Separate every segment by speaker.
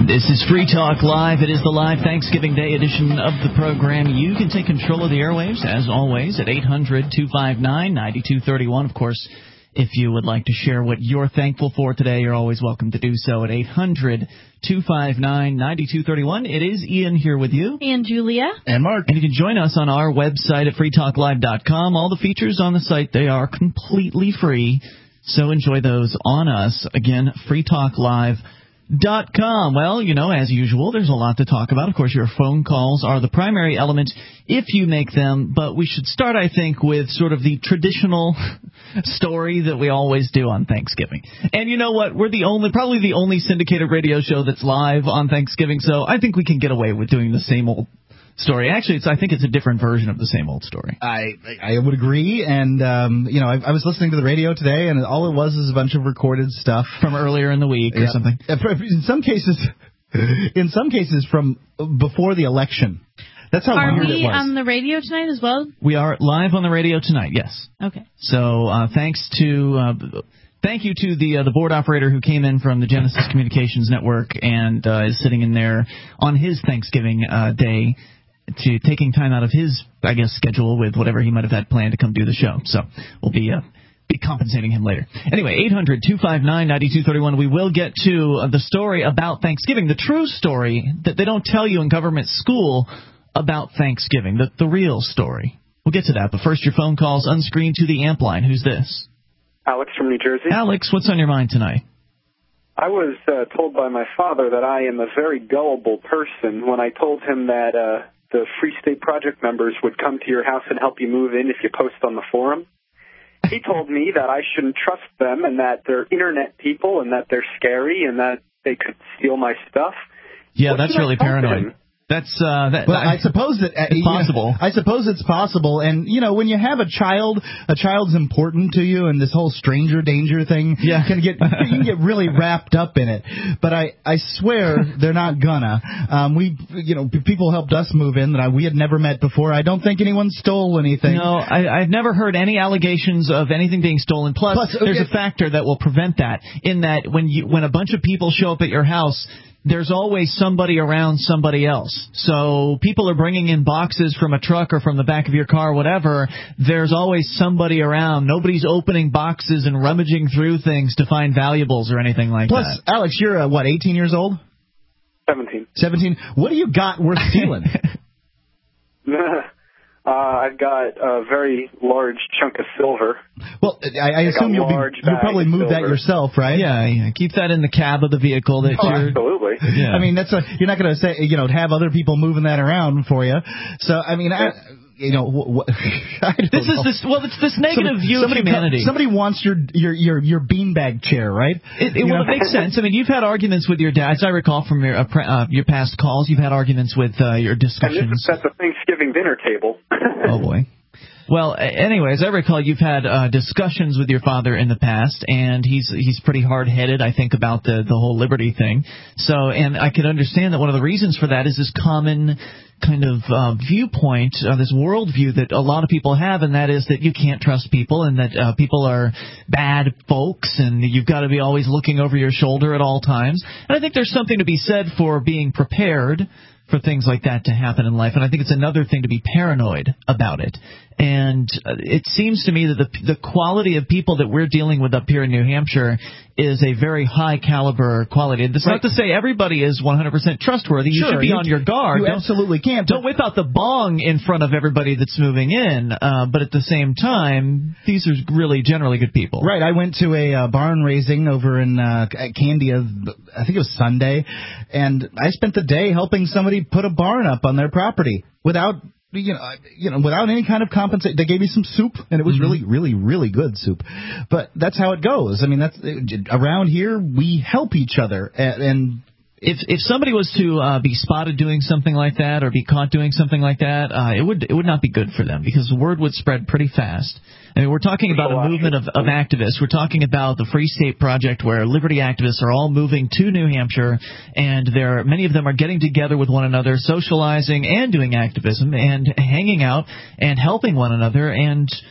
Speaker 1: This is Free Talk Live. It is the live Thanksgiving Day edition of the program. You can take control of the airwaves, as always, at 800-259-9231. Of course, if you would like to share what you're thankful for today, you're always welcome to do so at 800-259-9231. It is Ian here with you.
Speaker 2: And Julia.
Speaker 3: And Mark.
Speaker 1: And you can join us on our website at freetalklive.com. All the features on the site, they are completely free, so enjoy those on us. Again, freetalklive.com. Well, you know, as usual, there's a lot to talk about. Of course, your phone calls are the primary element if you make them, but we should start, I think, with sort of the traditional story that we always do on Thanksgiving. And you know what? We're probably the only syndicated radio show that's live on Thanksgiving, so I think we can get away with doing the same old story. Actually, I think it's a different version of the same old story.
Speaker 3: I would agree, and I was listening to the radio today, and all it was is a bunch of recorded stuff
Speaker 1: from earlier in the week or something.
Speaker 3: In some cases, from before the election. That's how weird it was.
Speaker 2: Are we on the radio tonight as well?
Speaker 1: We are live on the radio tonight. Yes.
Speaker 2: Okay.
Speaker 1: So thank you to the board operator who came in from the Genesis Communications Network and is sitting in there on his Thanksgiving day, to taking time out of his, I guess, schedule with whatever he might have had planned to come do the show. So we'll be compensating him later. Anyway, 800-259-9231. We will get to the story about Thanksgiving, the true story that they don't tell you in government school about Thanksgiving, the real story. We'll get to that, but first your phone calls unscreened to the amp line. Who's this?
Speaker 4: Alex from New Jersey.
Speaker 1: Alex, what's on your mind tonight?
Speaker 4: I was told by my father that I am a very gullible person when I told him that the Free State Project members would come to your house and help you move in if you post on the forum. He told me that I shouldn't trust them and that they're internet people and that they're scary and that they could steal my stuff.
Speaker 1: Yeah, that's really paranoid.
Speaker 3: I suppose that
Speaker 1: it's possible.
Speaker 3: I suppose it's possible, and when you have a child's important to you, and this whole stranger danger thing can get really wrapped up in it. But I swear they're not gonna. People helped us move in that we had never met before. I don't think anyone stole anything.
Speaker 1: No, I've never heard any allegations of anything being stolen. Plus there's a factor that will prevent that. In that when a bunch of people show up at your house, there's always somebody around somebody else. So people are bringing in boxes from a truck or from the back of your car, whatever. There's always somebody around. Nobody's opening boxes and rummaging through things to find valuables or anything like that.
Speaker 3: Plus, Alex, you're, 18 years old?
Speaker 4: 17.
Speaker 3: 17? What do you got worth stealing?
Speaker 4: I've got a very large chunk of silver.
Speaker 3: Well, I assume you'll probably move that yourself, right?
Speaker 1: Yeah, keep that in the cab of the vehicle.
Speaker 4: Absolutely.
Speaker 1: Yeah.
Speaker 3: I mean, you're not going to say, have other people moving that around for you. So, I mean,
Speaker 1: it's this negative view of humanity.
Speaker 3: Somebody wants your beanbag chair, right?
Speaker 1: It makes sense. I mean, you've had arguments with your dad. As I recall from your past calls, you've had arguments with your discussions.
Speaker 4: And this is at the Thanksgiving dinner table.
Speaker 1: Oh boy. Well, anyway, as I recall, you've had discussions with your father in the past, and he's pretty hard-headed, I think, about the whole liberty thing. So, and I could understand that one of the reasons for that is this common kind of viewpoint, this worldview that a lot of people have, and that is that you can't trust people and that people are bad folks and you've got to be always looking over your shoulder at all times. And I think there's something to be said for being prepared for things like that to happen in life, and I think it's another thing to be paranoid about it. And it seems to me that the quality of people that we're dealing with up here in New Hampshire is a very high caliber quality. That's not to say everybody is 100% trustworthy. You should be on your guard.
Speaker 3: You absolutely can't.
Speaker 1: Don't whip out the bong in front of everybody that's moving in. But at the same time, these are really generally good people.
Speaker 3: Right. I went to a barn raising over in Candia, I think it was Sunday, and I spent the day helping somebody put a barn up on their property without without any kind of compensation. They gave me some soup, and it was really, really, really good soup. But that's how it goes. I mean, that's around here we help each other, and
Speaker 1: if somebody was to be spotted doing something like that or be caught doing something like that, it would not be good for them because the word would spread pretty fast. I mean, we're talking about a movement of activists. We're talking about the Free State Project where liberty activists are all moving to New Hampshire, and many of them are getting together with one another, socializing and doing activism and hanging out and helping one another. And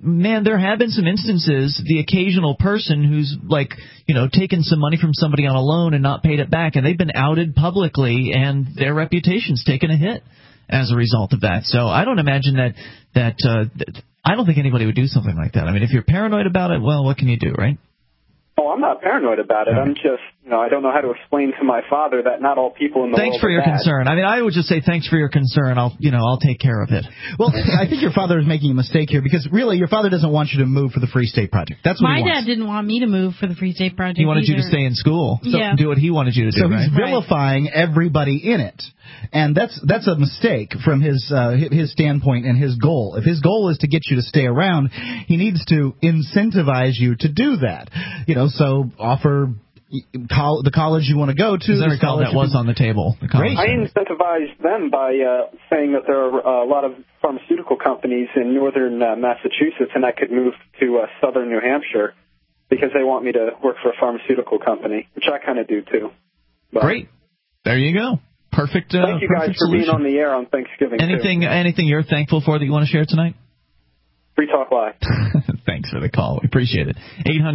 Speaker 1: man, there have been some instances, the occasional person who's taken some money from somebody on a loan and not paid it back, and they've been outed publicly, and their reputation's taken a hit as a result of that. So I don't imagine that I don't think anybody would do something like that. I mean, if you're paranoid about it, well, what can you do, right?
Speaker 4: Oh, I'm not paranoid about it. I'm just, I don't know how to explain to my father that not all people in the world are bad.
Speaker 1: Thanks for your concern. I mean, I would just say thanks for your concern. I'll take care of it.
Speaker 3: Well, I think your father is making a mistake here because really your father doesn't want you to move for the Free State Project. That's what he wants.
Speaker 2: My dad didn't want me to move for the Free State Project.
Speaker 1: He wanted you to stay in school. So do what he wanted you to do.
Speaker 3: So he's vilifying everybody in it. And that's a mistake from his standpoint and his goal. If his goal is to get you to stay around, he needs to incentivize you to do that. So offer the college you want to go to.
Speaker 1: As I recall, that was on the table.
Speaker 4: Great. I incentivized them by saying that there are a lot of pharmaceutical companies in northern Massachusetts, and I could move to southern New Hampshire because they want me to work for a pharmaceutical company, which I kind of do too. But
Speaker 1: great. There you go. Perfect.
Speaker 4: Thank you guys for being on the air on Thanksgiving.
Speaker 1: Anything you're thankful for that you want to share tonight?
Speaker 4: Free Talk Live.
Speaker 1: Thanks for the call. We appreciate it.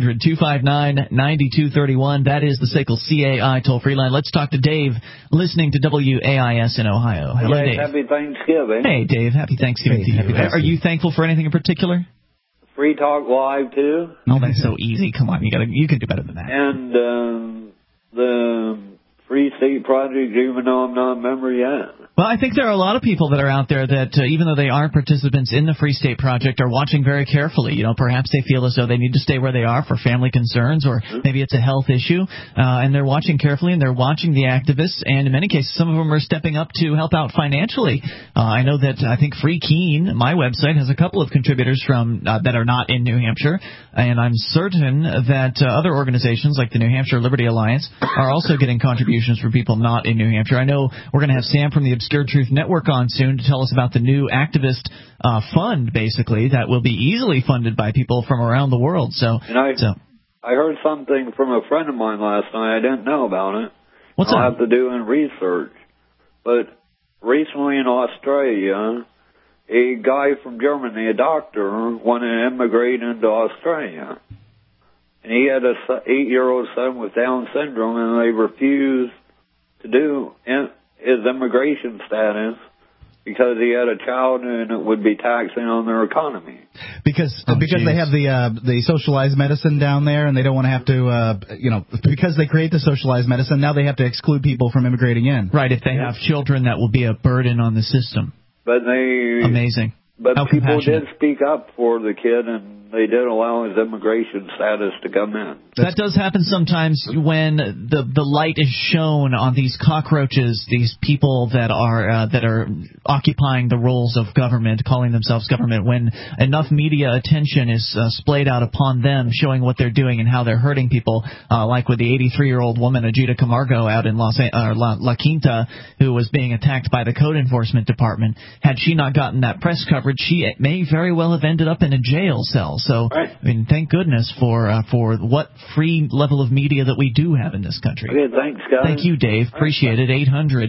Speaker 1: 800-259-9231. That is the SACL CAI toll-free line. Let's talk to Dave, listening to WAIS in Ohio. Hello, Dave.
Speaker 5: Happy Thanksgiving.
Speaker 1: Hey, Dave. Happy Thanksgiving to you. Are you thankful for anything in particular?
Speaker 5: Free Talk Live, too.
Speaker 1: Oh, that's so easy. Come on. You can do better than that.
Speaker 5: And the Free State Project, even though I'm not a member yet.
Speaker 1: Well, I think there are a lot of people that are out there that, even though they aren't participants in the Free State Project, are watching very carefully. Perhaps they feel as though they need to stay where they are for family concerns, or maybe it's a health issue, and they're watching carefully, and they're watching the activists, and in many cases, some of them are stepping up to help out financially. I know that I think Free Keene, my website, has a couple of contributors from that are not in New Hampshire, and I'm certain that other organizations like the New Hampshire Liberty Alliance are also getting contributions from people not in New Hampshire. I know we're going to have Sam from the Obscure Truth Network on soon to tell us about the new activist fund, basically, that will be easily funded by people from around the world.
Speaker 5: I heard something from a friend of mine last night. I didn't know about it.
Speaker 1: What's that?
Speaker 5: I'll have to do in research. But recently in Australia, a guy from Germany, a doctor, wanted to immigrate into Australia. And he had an 8-year-old son with Down syndrome, and they refused to do his immigration status because he had a child and it would be taxing on their economy. Because
Speaker 3: they have the socialized medicine down there, and they don't want to have to, because they create the socialized medicine, now they have to exclude people from immigrating in.
Speaker 1: Right, if they have children, that will be a burden on the system.
Speaker 5: But
Speaker 1: Amazing.
Speaker 5: But people did speak up for the kid, and they did allow his immigration status to come in.
Speaker 1: That does happen sometimes when the light is shown on these cockroaches, these people that are occupying the roles of government, calling themselves government. When enough media attention is splayed out upon them, showing what they're doing and how they're hurting people, like with the 83-year-old woman Ajita Camargo out in La Quinta, who was being attacked by the Code Enforcement Department. Had she not gotten that press coverage, she may very well have ended up in a jail cell. So, right. I mean, thank goodness for what free level of media that we do have in this country.
Speaker 5: Okay, thanks, guys.
Speaker 1: Thank you, Dave. Appreciate it.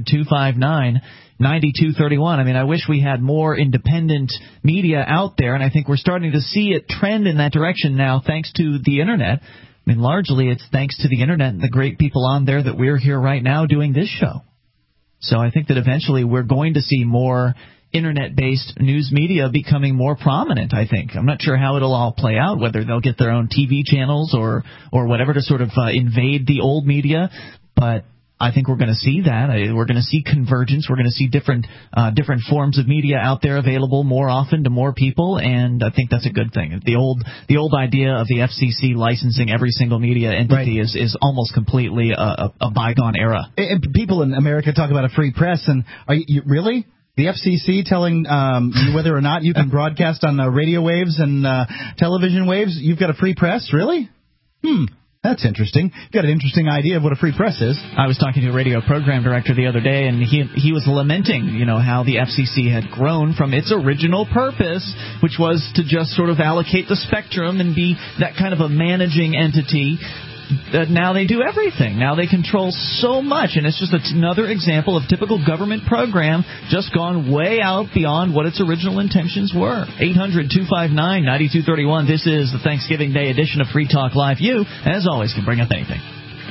Speaker 1: 800-259-9231. I mean, I wish we had more independent media out there, and I think we're starting to see it trend in that direction now thanks to the Internet. I mean, largely it's thanks to the Internet and the great people on there that we're here right now doing this show. So I think that eventually we're going to see more Internet-based news media becoming more prominent, I think. I'm not sure how it'll all play out, whether they'll get their own TV channels or whatever to sort of invade the old media, but I think we're going to see that. We're going to see convergence. We're going to see different forms of media out there available more often to more people, and I think that's a good thing. The old idea of the FCC licensing every single media entity is almost completely a bygone era.
Speaker 3: And people in America talk about a free press, and are you really? The FCC telling you whether or not you can broadcast on radio waves and television waves, you've got a free press? Really? That's interesting. You've got an interesting idea of what a free press is.
Speaker 1: I was talking to a radio program director the other day, and he was lamenting, how the FCC had grown from its original purpose, which was to just sort of allocate the spectrum and be that kind of a managing entity, now they do everything. Now they control so much, and it's just another example of typical government program just gone way out beyond what its original intentions were. 800-259-9231. This is the Thanksgiving Day edition of Free Talk Live. You, as always, can bring up anything.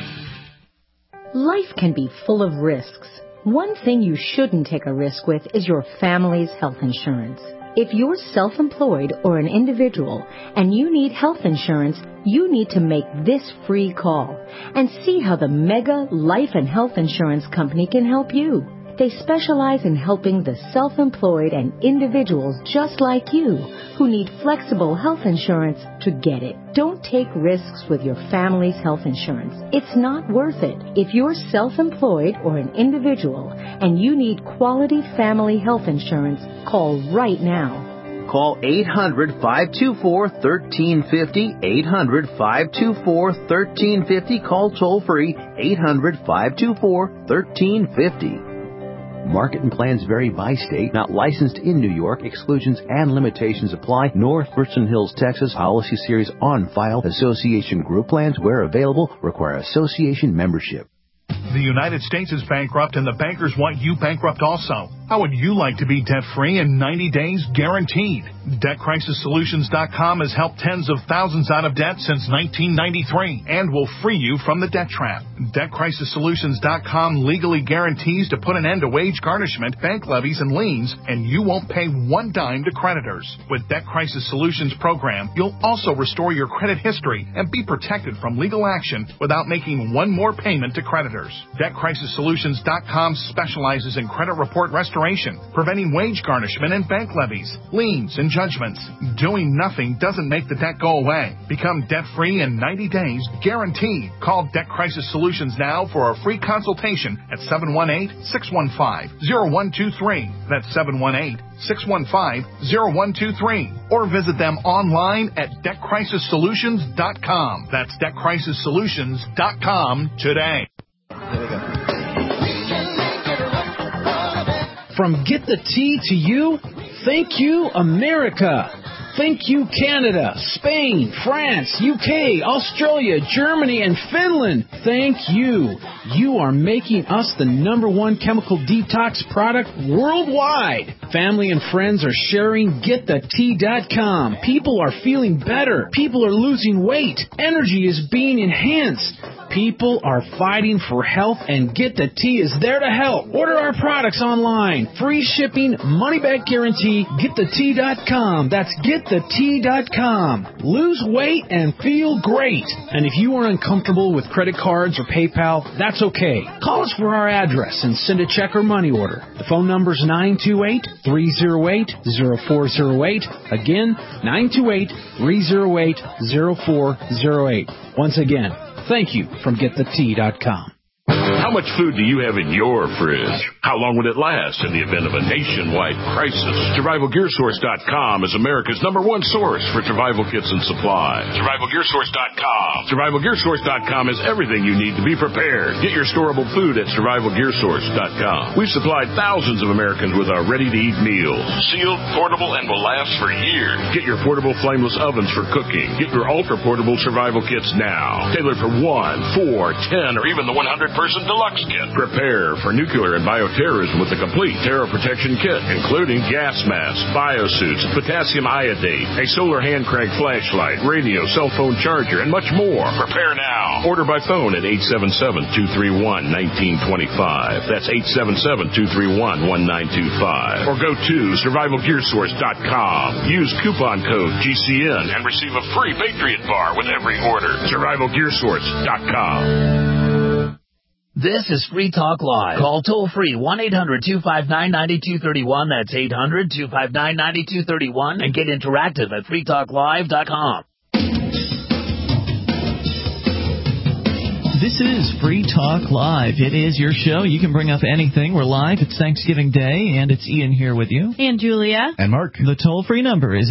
Speaker 6: Life can be full of risks. One thing you shouldn't take a risk with is your family's health insurance. If you're self-employed or an individual and you need health insurance, you need to make this free call and see how the Mega Life and Health Insurance Company can help you. They specialize in helping the self-employed and individuals just like you who need flexible health insurance to get it. Don't take risks with your family's health insurance. It's not worth it. If you're self-employed or an individual and you need quality family health insurance, call right now.
Speaker 7: Call 800-524-1350, 800-524-1350. Call toll-free, 800-524-1350. Market and plans vary by state. Not licensed in New York. Exclusions and limitations apply. North Richland Hills, Texas. Policy series on file. Association group plans, where available, require association membership.
Speaker 8: The United States is bankrupt, and the bankers want you bankrupt also. How would you like to be debt-free in 90 days guaranteed? DebtCrisisSolutions.com has helped tens of thousands out of debt since 1993 and will free you from the debt trap. DebtCrisisSolutions.com legally guarantees to put an end to wage garnishment, bank levies, and liens, and you won't pay one dime to creditors. With Debt Crisis Solutions program, you'll also restore your credit history and be protected from legal action without making one more payment to creditors. DebtCrisisSolutions.com specializes in credit report restoration, preventing wage garnishment and bank levies, liens, and judgments. Doing nothing doesn't make the debt go away. Become debt-free in 90 days, guaranteed. Call Debt Crisis Solutions now for a free consultation at 718-615-0123. That's 718-615-0123. Or visit them online at DebtCrisisSolutions.com. That's DebtCrisisSolutions.com today.
Speaker 9: From Get the Tea to you, thank you, America. Thank you, Canada, Spain, France, UK, Australia, Germany, and Finland. Thank you. You are making us the #1 chemical detox product worldwide. Family and friends are sharing GetTheTea.com. People are feeling better. People are losing weight. Energy is being enhanced. People are fighting for health, and Get the Tea is there to help. Order our products online. Free shipping, money-back guarantee, GetTheTea.com. That's GetTheTea.com. Lose weight and feel great. And if you are uncomfortable with credit cards or PayPal, that's okay. Call us for our address and send a check or money order. The phone number is 928-308-0408. Again, 928-308-0408. Once again, thank you from GetTheTea.com.
Speaker 10: How much food do you have in your fridge? How long would it last in the event of a nationwide crisis? SurvivalGearSource.com is America's #1 source for survival kits and supplies. SurvivalGearSource.com. SurvivalGearSource.com has everything you need to be prepared. Get your storable food at SurvivalGearSource.com. We've supplied thousands of Americans with our ready-to-eat meals. Sealed, portable, and will last for years. Get your portable flameless ovens for cooking. Get your ultra-portable survival kits now. Tailored for 1, 4, 10, or even the 100-person deluxe kit. Prepare for nuclear and bioterrorism with the complete terror protection kit, including gas masks, biosuits, potassium iodate, a solar hand crank flashlight, radio, cell phone charger, and much more. Prepare now. Order by phone at 877-231-1925. That's 877-231-1925. Or go to SurvivalGearSource.com. Use coupon code GCN and receive a free Patriot Bar with every order. SurvivalGearSource.com.
Speaker 11: This is Free Talk Live. Call toll-free 1-800-259-9231. That's 800-259-9231. And get interactive at freetalklive.com.
Speaker 1: This is Free Talk Live. It is your show. You can bring up anything. We're live. It's Thanksgiving Day, and it's Ian here with you.
Speaker 2: And Julia.
Speaker 3: And Mark.
Speaker 1: The toll-free number is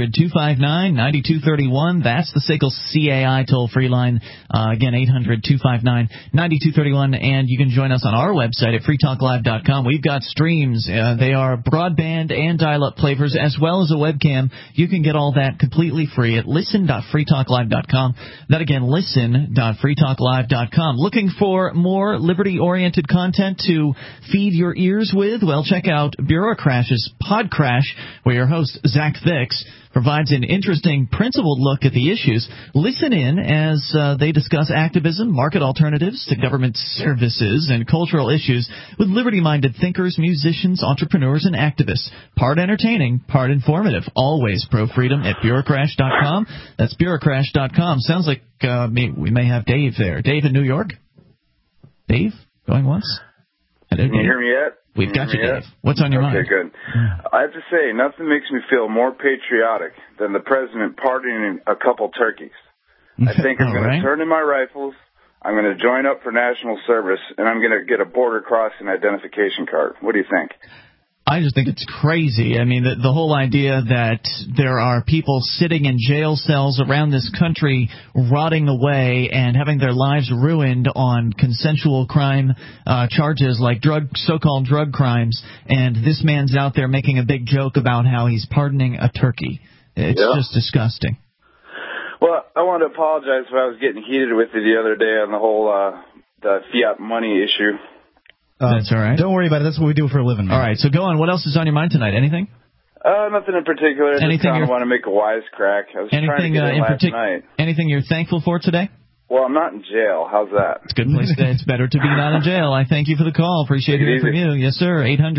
Speaker 1: 800-259-9231. That's the SACL CAI toll-free line. Again, 800-259-9231. And you can join us on our website at freetalklive.com. We've got streams. They are broadband and dial-up flavors, as well as a webcam. You can get all that completely free at listen.freetalklive.com. That again, listen.freetalklive.com. Looking for more liberty-oriented content to feed your ears with? Well, check out Bureaucrash's Pod Crash, where your host, Zach Fix, provides an interesting, principled look at the issues. Listen in as they discuss activism, market alternatives to government services, and cultural issues with liberty-minded thinkers, musicians, entrepreneurs, and activists. Part entertaining, part informative. Always pro-freedom at Bureaucrash.com. That's Bureaucrash.com. Sounds like we may have Dave there. Dave in New York? Dave? Going once?
Speaker 12: Can you hear me yet?
Speaker 1: We've got you, Dave. What's on your mind?
Speaker 12: Okay, good. I have to say, nothing makes me feel more patriotic than the president pardoning a couple turkeys. I think I'm going to turn in my rifles, I'm going to join up for national service, and I'm going to get a border crossing identification card. What do you think?
Speaker 1: I just think it's crazy. I mean, the whole idea that there are people sitting in jail cells around this country rotting away and having their lives ruined on consensual crime charges like so-called drug crimes, and this man's out there making a big joke about how he's pardoning a turkey. It's just disgusting.
Speaker 12: Well, I want to apologize if I was getting heated with you the other day on the whole the fiat money issue.
Speaker 1: That's all right.
Speaker 3: Don't worry about it. That's what we do for a living, man.
Speaker 1: All right, so go on. What else is on your mind tonight? Anything?
Speaker 12: Nothing in particular. I just kind of want to make a wisecrack. I was trying to get in last night.
Speaker 1: Anything you're thankful for today?
Speaker 12: Well, I'm not in jail. How's that?
Speaker 1: It's a good place to. It's better to be not in jail. I thank you for the call. Appreciate hearing from you. Yes, sir.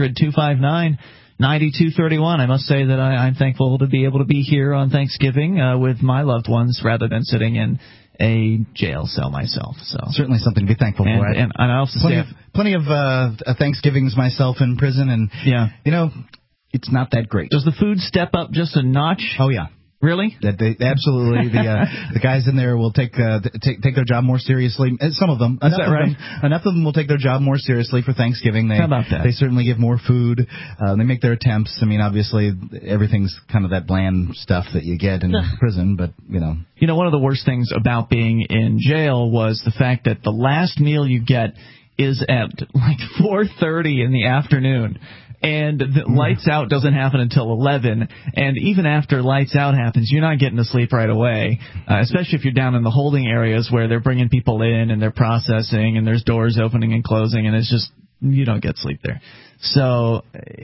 Speaker 1: 800-259-9231. I must say that I'm thankful to be able to be here on Thanksgiving with my loved ones rather than sitting in a jail cell myself. So
Speaker 3: certainly something to be thankful for.
Speaker 1: And I also
Speaker 3: plenty of Thanksgivings myself in prison, and you know, it's not that great.
Speaker 1: Does the food step up just a notch?
Speaker 3: Oh yeah.
Speaker 1: Really?
Speaker 3: Absolutely. The guys in there will take their job more seriously. Some of them.
Speaker 1: Is that right?
Speaker 3: Enough of them will take their job more seriously for Thanksgiving.
Speaker 1: How about that?
Speaker 3: They certainly give more food. They make their attempts. I mean, obviously, everything's kind of that bland stuff that you get in prison, but, you know.
Speaker 1: You know, one of the worst things about being in jail was the fact that the last meal you get is at like 4:30 in the afternoon. And the lights out doesn't happen until 11. And even after lights out happens, you're not getting to sleep right away, especially if you're down in the holding areas where they're bringing people in and they're processing and there's doors opening and closing, and it's just, you don't get sleep there. So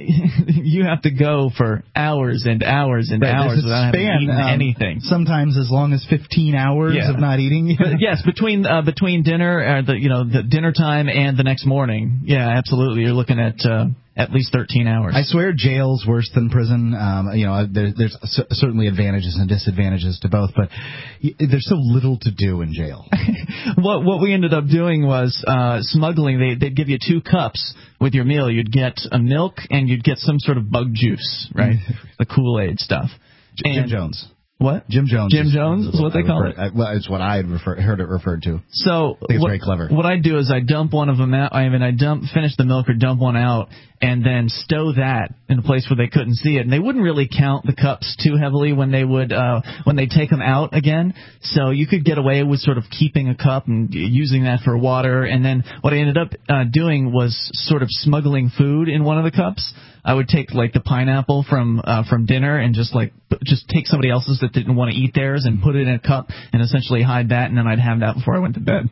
Speaker 1: you have to go for hours and hours and hours without having eaten anything.
Speaker 3: Sometimes as long as 15 hours of not eating.
Speaker 1: Yes, between dinner, the dinner time and the next morning. Yeah, absolutely. You're looking at least 13 hours.
Speaker 3: I swear jail's worse than prison. There's certainly advantages and disadvantages to both, but there's so little to do in jail.
Speaker 1: What we ended up doing was smuggling. They'd give you 2 cups with your meal. You'd get a milk and you'd get some sort of bug juice, right? The Kool-Aid stuff.
Speaker 3: Jim Jones.
Speaker 1: What?
Speaker 3: Jim Jones.
Speaker 1: Jim Jones is what they call it?
Speaker 3: Well, it's what I had heard it referred to.
Speaker 1: So
Speaker 3: I think it's very clever.
Speaker 1: What I do is I dump one of them out. I finish the milk or dump one out, and then stow that in a place where they couldn't see it. And they wouldn't really count the cups too heavily when they take them out again. So you could get away with sort of keeping a cup and using that for water. And then what I ended up doing was sort of smuggling food in one of the cups. I would take like the pineapple from dinner and just take somebody else's that didn't want to eat theirs and put it in a cup and essentially hide that, and then I'd have that before I went to bed.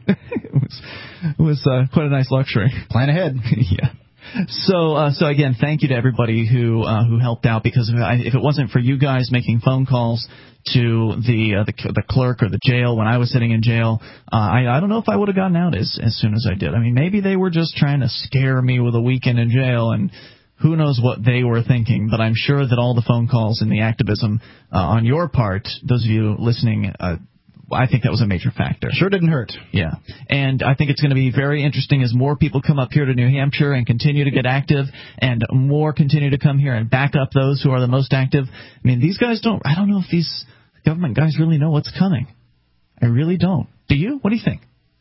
Speaker 1: It was quite a nice luxury.
Speaker 3: Plan ahead.
Speaker 1: Yeah. So again, thank you to everybody who helped out, because if it wasn't for you guys making phone calls to the clerk or the jail when I was sitting in jail, I don't know if I would have gotten out as soon as I did. I mean, maybe they were just trying to scare me with a weekend in jail, and who knows what they were thinking, but I'm sure that all the phone calls and the activism on your part, those of you listening, I think that was a major factor.
Speaker 3: Sure didn't hurt.
Speaker 1: Yeah. And I think it's going to be very interesting as more people come up here to New Hampshire and continue to get active, and more continue to come here and back up those who are the most active. I mean, these guys I don't know if these government guys really know what's coming. I really don't. Do you? What do you think?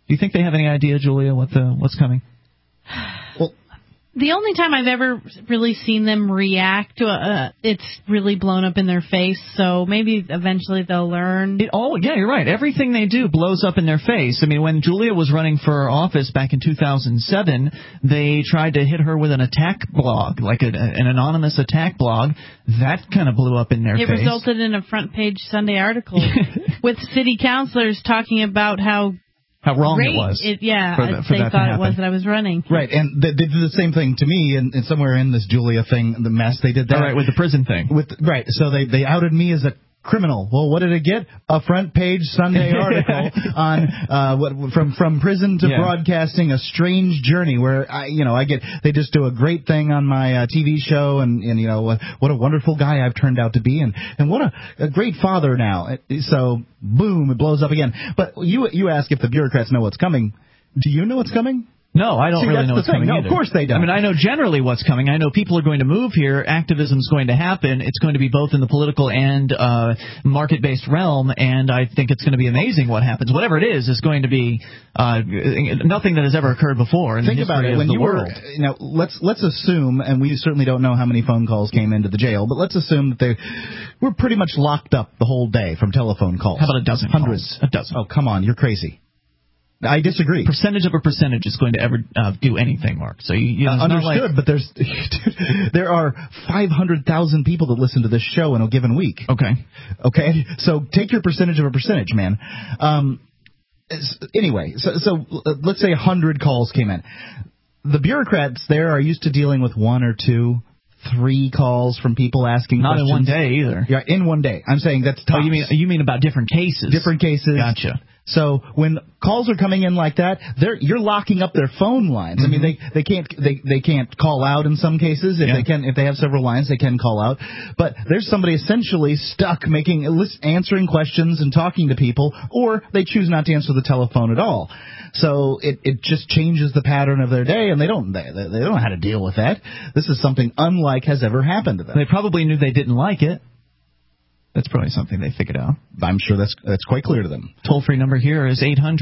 Speaker 1: Do you think they have any idea, Julia, what's coming?
Speaker 3: Well,
Speaker 2: the only time I've ever really seen them react to it's really blown up in their face, so maybe eventually they'll learn.
Speaker 1: Yeah, you're right. Everything they do blows up in their face. I mean, when Julia was running for office back in 2007, they tried to hit her with an attack blog, like an anonymous attack blog. That kind of blew up in their face.
Speaker 2: It resulted in a front-page Sunday article with city councilors talking about how
Speaker 1: wrong
Speaker 2: great
Speaker 1: it was.
Speaker 2: They
Speaker 1: that
Speaker 2: thought it was that I was running.
Speaker 3: Right, and they did the same thing to me, and somewhere in this Julia thing, the mess, they did that.
Speaker 1: All right, with the prison thing.
Speaker 3: Right, so they outed me as a criminal. Well, what did it get? A front-page Sunday article on from prison to broadcasting, a strange journey where they just do a great thing on my TV show, and what a wonderful guy I've turned out to be, and what a great father now. So boom, it blows up again. But you ask if the bureaucrats know what's coming. Do you know what's coming?
Speaker 1: No, I don't really know what's coming either.
Speaker 3: Of course they don't.
Speaker 1: I mean, I know generally what's coming. I know people are going to move here. Activism's going to happen. It's going to be both in the political and market-based realm, and I think it's going to be amazing what happens. Whatever it is going to be nothing that has ever occurred before in the history of the world.
Speaker 3: Now, let's assume, and we certainly don't know how many phone calls came into the jail, but let's assume that they were pretty much locked up the whole day from telephone calls.
Speaker 1: How about a dozen?
Speaker 3: Hundreds.
Speaker 1: Calls? A dozen.
Speaker 3: Oh, come on, you're crazy. I disagree.
Speaker 1: Percentage of a percentage is going to ever do anything, Mark. So
Speaker 3: understood, but there are 500,000 people that listen to this show in a given week. Okay. So take your percentage of a percentage, man. Anyway, so let's say 100 calls came in. The bureaucrats there are used to dealing with 1 or 2, 3 calls from people asking
Speaker 1: Not
Speaker 3: questions.
Speaker 1: in one day either.
Speaker 3: Yeah, in one day. I'm saying that's tops.
Speaker 1: Oh, you mean about different cases?
Speaker 3: Different cases.
Speaker 1: Gotcha.
Speaker 3: So when calls are coming in like that, you're locking up their phone lines.
Speaker 1: Mm-hmm.
Speaker 3: I mean, they can't call out in some cases. If they have several lines, they can call out. But there's somebody essentially stuck answering questions and talking to people, or they choose not to answer the telephone at all. So it just changes the pattern of their day, and they don't know how to deal with that. This is something unlike has ever happened to them.
Speaker 1: They probably knew they didn't like it. That's probably something they figured out.
Speaker 3: I'm sure that's quite clear to them.
Speaker 1: Toll-free number here is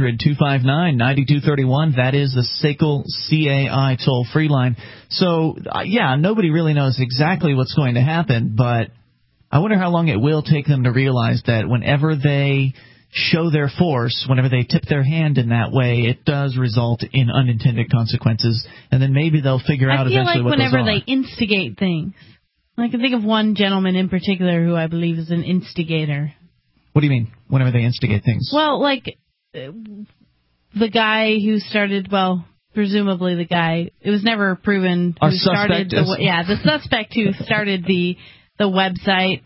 Speaker 1: 800-259-9231. That is the SACL CAI toll-free line. So, nobody really knows exactly what's going to happen, but I wonder how long it will take them to realize that whenever they show their force, whenever they tip their hand in that way, it does result in unintended consequences, and then maybe they'll figure out eventually what those are.
Speaker 2: I feel like whenever they instigate things. I can think of one gentleman in particular who I believe is an instigator.
Speaker 1: What do you mean, whenever they instigate things?
Speaker 2: Well, like the guy who started, presumably the guy, it was never proven who started the suspect who started the website.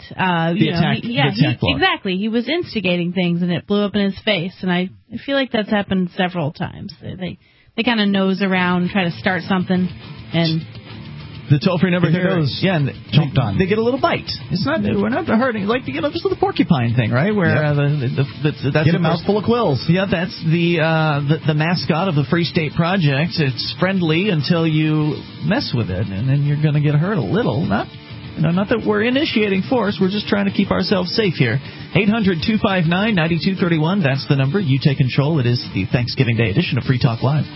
Speaker 2: Exactly. He was instigating things, and it blew up in his face. And I feel like that's happened several times. They kind of nose around, try to start something, and
Speaker 1: the toll-free number here
Speaker 3: goes. Yeah, and jumped on.
Speaker 1: They get a little bite. We're not hurting. Like, just the porcupine thing, right? Where that's
Speaker 3: get a mouthful of quills.
Speaker 1: Yeah, that's the mascot of the Free State Project. It's friendly until you mess with it, and then you're going to get hurt a little. Not that we're initiating force. We're just trying to keep ourselves safe here. 800-259-9231. That's the number. You take control. It is the Thanksgiving Day edition of Free Talk Live.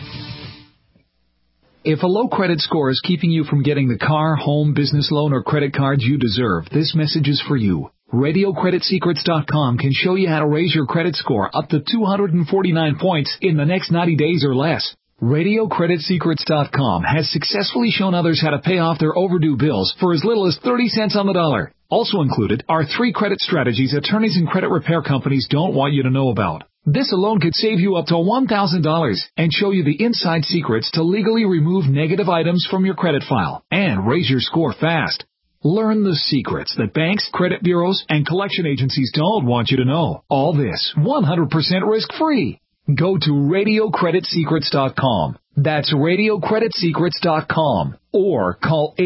Speaker 13: If a low credit score is keeping you from getting the car, home, business loan, or credit cards you deserve, this message is for you. RadioCreditSecrets.com can show you how to raise your credit score up to 249 points in the next 90 days or less. RadioCreditSecrets.com has successfully shown others how to pay off their overdue bills for as little as 30 cents on the dollar. Also included are 3 credit strategies attorneys and credit repair companies don't want you to know about. This alone could save you up to $1,000 and show you the inside secrets to legally remove negative items from your credit file and raise your score fast. Learn the secrets that banks, credit bureaus, and collection agencies don't want you to know. All this 100% risk-free. Go to RadioCreditSecrets.com. That's RadioCreditSecrets.com. Or call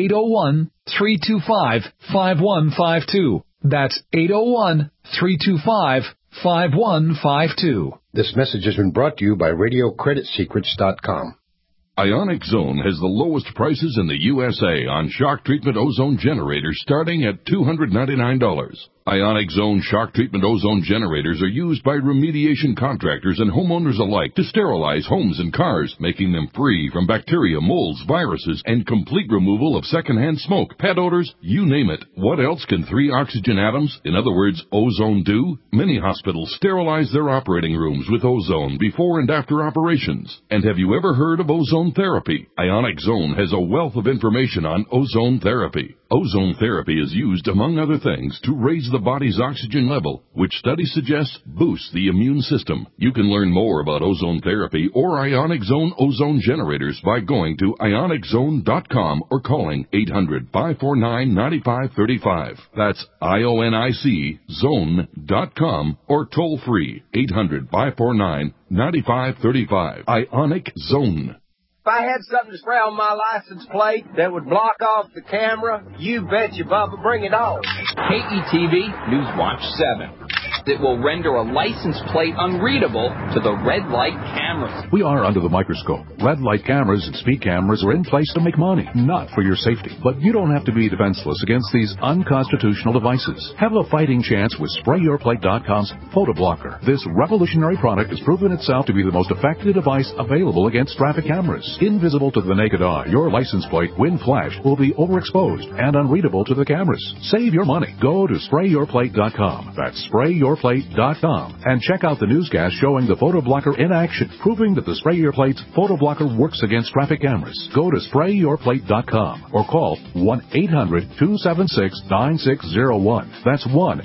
Speaker 13: 801-325-5152. That's 801-325-5152.
Speaker 14: This message has been brought to you by RadioCreditSecrets.com.
Speaker 10: Ionic Zone has the lowest prices in the USA on shock treatment ozone generators starting at $299.
Speaker 15: Ionic Zone shock treatment ozone generators are used by remediation contractors and homeowners alike to sterilize homes and cars, making them free from bacteria, molds, viruses, and complete removal of secondhand smoke, pet odors, you name it. What else can 3 oxygen atoms, in other words, ozone, do? Many hospitals sterilize their operating rooms with ozone before and after operations. And have you ever heard of ozone therapy? Ionic Zone has a wealth of information on ozone therapy. Ozone therapy is used, among other things, to raise the body's oxygen level, which studies suggest boosts the immune system. You can learn more about ozone therapy or Ionic Zone ozone generators by going to ioniczone.com or calling 800-549-9535. That's IONIC zone.com or toll free 800-549-9535. Ionic Zone.
Speaker 16: If I had something to spray on my license plate that would block off the camera, you betcha, Bubba, bring it on.
Speaker 17: KETV Newswatch 7. It will render a license plate unreadable to the red light cameras.
Speaker 18: We are under the microscope. Red light cameras and speed cameras are in place to make money, not for your safety. But you don't have to be defenseless against these unconstitutional devices. Have a fighting chance with SprayYourPlate.com's Photo Blocker. This revolutionary product has proven itself to be the most effective device available against traffic cameras. Invisible to the naked eye, your license plate, when flashed, will be overexposed and unreadable to the cameras. Save your money. Go to SprayYourPlate.com. That's SprayYourPlate.com. And check out the newscast showing the Photo Blocker in action, proving that the Spray Your Plate's Photo Blocker works against traffic cameras. Go to SprayYourPlate.com or call 1-800-276-9601. That's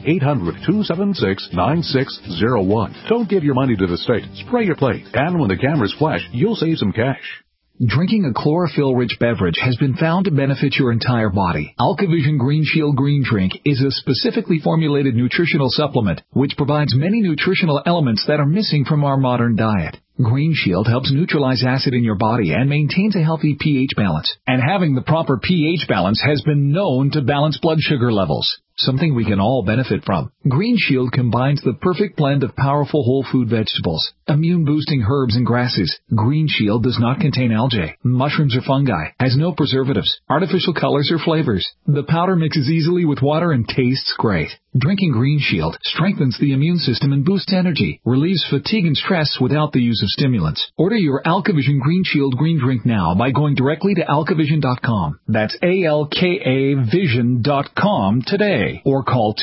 Speaker 18: 1-800-276-9601. Don't give your money to the state. Spray your plate. And when the cameras flash, you'll save some cash.
Speaker 13: Drinking a chlorophyll-rich beverage has been found to benefit your entire body. AlkaVision Green Shield Green Drink is a specifically formulated nutritional supplement which provides many nutritional elements that are missing from our modern diet. Green Shield helps neutralize acid in your body and maintains a healthy pH balance. And having the proper pH balance has been known to balance blood sugar levels, something we can all benefit from. Green Shield combines the perfect blend of powerful whole food vegetables, immune-boosting herbs and grasses. Green Shield does not contain algae, mushrooms or fungi, has no preservatives, artificial colors or flavors. The powder mixes easily with water and tastes great. Drinking Green Shield strengthens the immune system and boosts energy, relieves fatigue and stress without the use of stimulants. Order your AlkaVision Green Shield Green Drink now by going directly to alkavision.com. That's ALKAvision.com today. Or call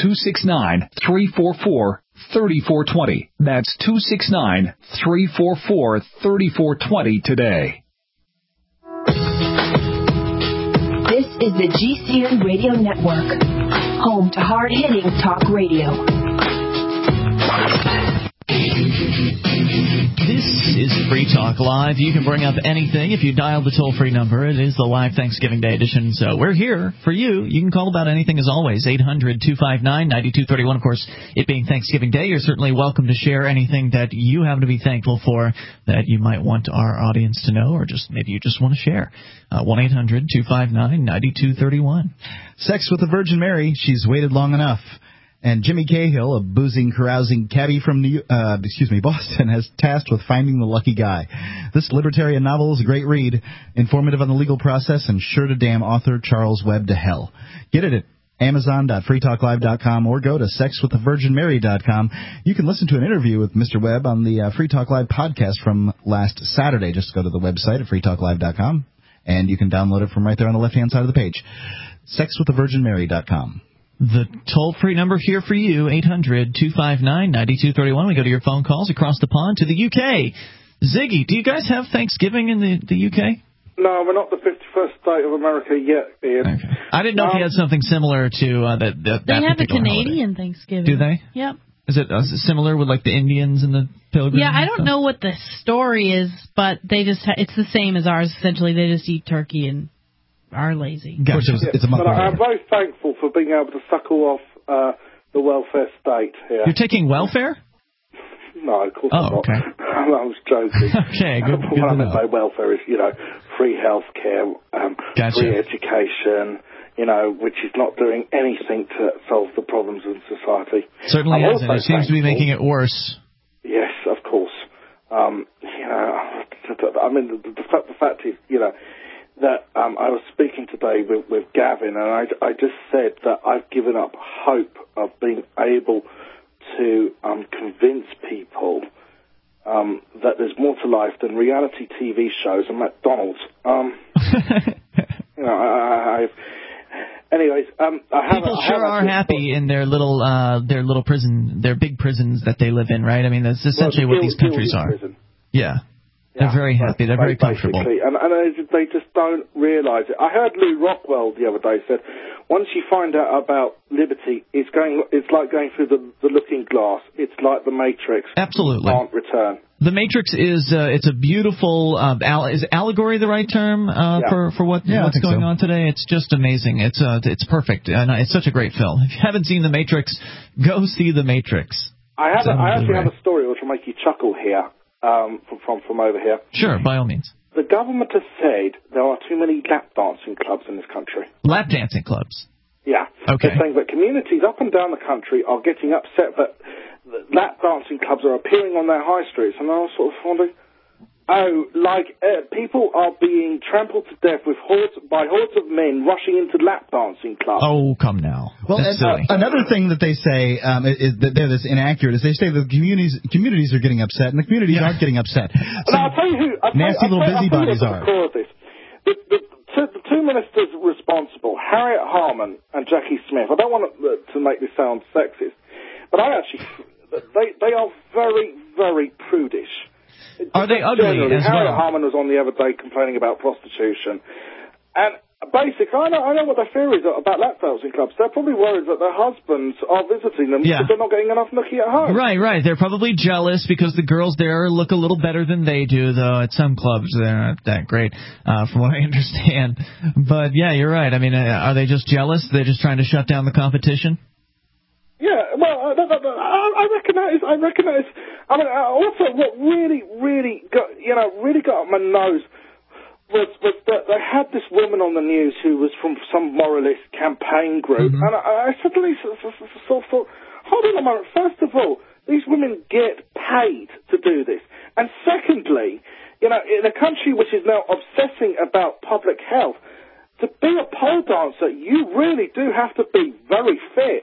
Speaker 13: 269-344-3420. That's 269-344-3420 today.
Speaker 19: This is the GCN Radio Network, home to hard-hitting talk radio.
Speaker 1: This is Free Talk Live. You can bring up anything if you dial the toll-free number. It is the live Thanksgiving Day edition, so we're here for you. You can call about anything as always, 800-259-9231. Of course, it being Thanksgiving Day, you're certainly welcome to share anything that you happen to be thankful for that you might want our audience to know, or just maybe you just want to share. 1-800-259-9231.
Speaker 3: Sex with the Virgin Mary. She's waited long enough. And Jimmy Cahill, a boozing, carousing cabbie from Boston, has tasked with finding the lucky guy. This libertarian novel is a great read, informative on the legal process, and sure to damn author Charles Webb to hell. Get it at Amazon.freetalklive.com or go to sexwiththevirginmary.com. You can listen to an interview with Mr. Webb on the Free Talk Live podcast from last Saturday. Just go to the website at freetalklive.com, and you can download it from right there on the left-hand side of the page. Sexwiththevirginmary.com.
Speaker 1: The toll-free number here for you, 800-259-9231. We go to your phone calls across the pond to the UK. Ziggy, do you guys have Thanksgiving in the UK?
Speaker 20: No, we're not the 51st state of America yet, Ian.
Speaker 1: Okay. I didn't know if you had something similar to that.
Speaker 2: They have a Canadian
Speaker 1: holiday.
Speaker 2: Thanksgiving.
Speaker 1: Do they?
Speaker 2: Yep.
Speaker 1: Is it similar with like the Indians and the Pilgrims?
Speaker 2: Yeah, I don't know what the story is, but they just it's the same as ours. Essentially, they just eat turkey and are lazy.
Speaker 3: Gotcha. It's a month
Speaker 20: but I'm very thankful for being able to suckle off the welfare state here.
Speaker 1: You're taking welfare?
Speaker 20: No, of course not.
Speaker 1: Okay.
Speaker 20: I was joking.
Speaker 1: Okay, good.
Speaker 20: What I meant by welfare is, free health care, free education, which is not doing anything to solve the problems in society.
Speaker 1: Certainly isn't. It seems to be making it worse.
Speaker 20: Yes, of course. I mean, the fact is, that I was speaking today with Gavin, and I just said that I've given up hope of being able to convince people that there's more to life than reality TV shows and McDonald's. Anyways,
Speaker 1: people sure are happy in their little prison, their big prisons that they live in, right? I mean, that's essentially what these countries are.
Speaker 20: Prison.
Speaker 1: Yeah. They're very happy. They're very comfortable.
Speaker 20: And they just don't realise it. I heard Lou Rockwell the other day said, once you find out about liberty, it's like going through the looking glass. It's like the Matrix.
Speaker 1: Absolutely.
Speaker 20: You can't return.
Speaker 1: The Matrix is it's a beautiful is allegory the right term for what's going on today? It's just amazing. It's perfect, and it's such a great film. If you haven't seen The Matrix, go see The Matrix.
Speaker 20: I actually have a story which will make you chuckle here from over here.
Speaker 1: Sure, by all means.
Speaker 20: The government has said there are too many lap dancing clubs in this country.
Speaker 1: Lap dancing clubs?
Speaker 20: Yeah.
Speaker 1: Okay.
Speaker 20: They're saying that communities up and down the country are getting upset that lap dancing clubs are appearing on their high streets, and I was sort of wondering, people are being trampled to death by hordes of men rushing into lap dancing clubs.
Speaker 1: Oh, come now.
Speaker 3: Well, another thing that they say is that they're this inaccurate is they say the communities are getting upset, and the communities aren't getting upset. So
Speaker 20: I'll tell you who.
Speaker 3: Nasty little busybodies are.
Speaker 20: The two ministers responsible, Harriet Harman and Jackie Smith. I don't want to make this sound sexist, but they are very, very prudish.
Speaker 1: Are they ugly as well?
Speaker 20: Harriet Harman was on the other day complaining about prostitution. And basically, I know what their fear is about lap dancing clubs. They're probably worried that their husbands are visiting them because they're not getting enough nookie at home.
Speaker 1: Right. They're probably jealous because the girls there look a little better than they do, though at some clubs they're not that great, from what I understand. But, yeah, you're right. I mean, are they just jealous? They're just trying to shut down the competition?
Speaker 20: Yeah, well, I recognize. I mean, also, what really got on my nose was that they had this woman on the news who was from some moralist campaign group, and I suddenly sort of thought, hold on a moment. First of all, these women get paid to do this, and secondly, in a country which is now obsessing about public health, to be a pole dancer, you really do have to be very fit.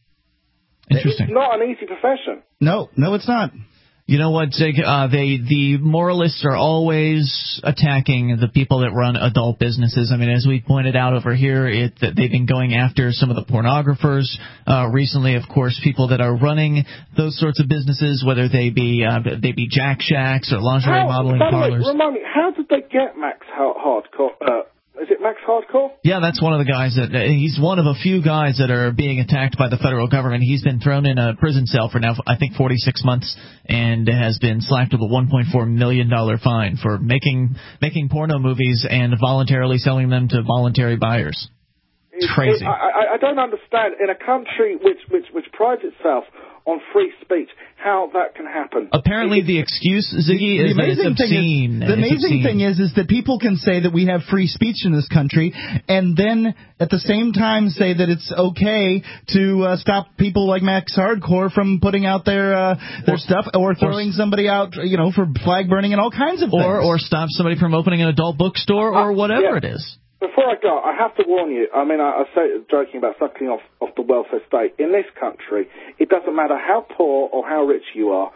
Speaker 1: Interesting.
Speaker 20: It's not an easy profession.
Speaker 3: No, it's not.
Speaker 1: You know what, Zig? The moralists are always attacking the people that run adult businesses. I mean, as we pointed out over here, they've been going after some of the pornographers recently. Of course, people that are running those sorts of businesses, whether they be Jack Shacks or lingerie modeling parlors.
Speaker 20: Remind me, how did they get Max Hardcore? Is it Max Hardcore?
Speaker 1: Yeah, that's one of the guys he's one of a few guys that are being attacked by the federal government. He's been thrown in a prison cell for now, I think, 46 months, and has been slapped with a $1.4 million fine for making porno movies and voluntarily selling them to voluntary buyers. It's crazy.
Speaker 20: I don't understand, in a country which prides itself on free speech, how that can happen.
Speaker 1: Apparently the excuse, Ziggy, is that it's obscene.
Speaker 3: The amazing thing is that people can say that we have free speech in this country, and then at the same time say that it's okay to stop people like Max Hardcore from putting out their stuff, or throwing somebody out, for flag burning and all kinds of things.
Speaker 1: Or stop somebody from opening an adult bookstore or whatever it is.
Speaker 20: Before I go, I have to warn you. I mean, I say joking about sucking off the welfare state. In this country, it doesn't matter how poor or how rich you are.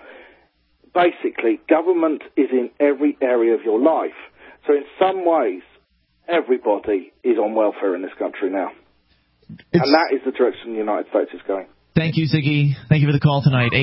Speaker 20: Basically, government is in every area of your life. So in some ways, everybody is on welfare in this country now. And that is the direction the United States is going.
Speaker 1: Thank you, Ziggy. Thank you for the call tonight.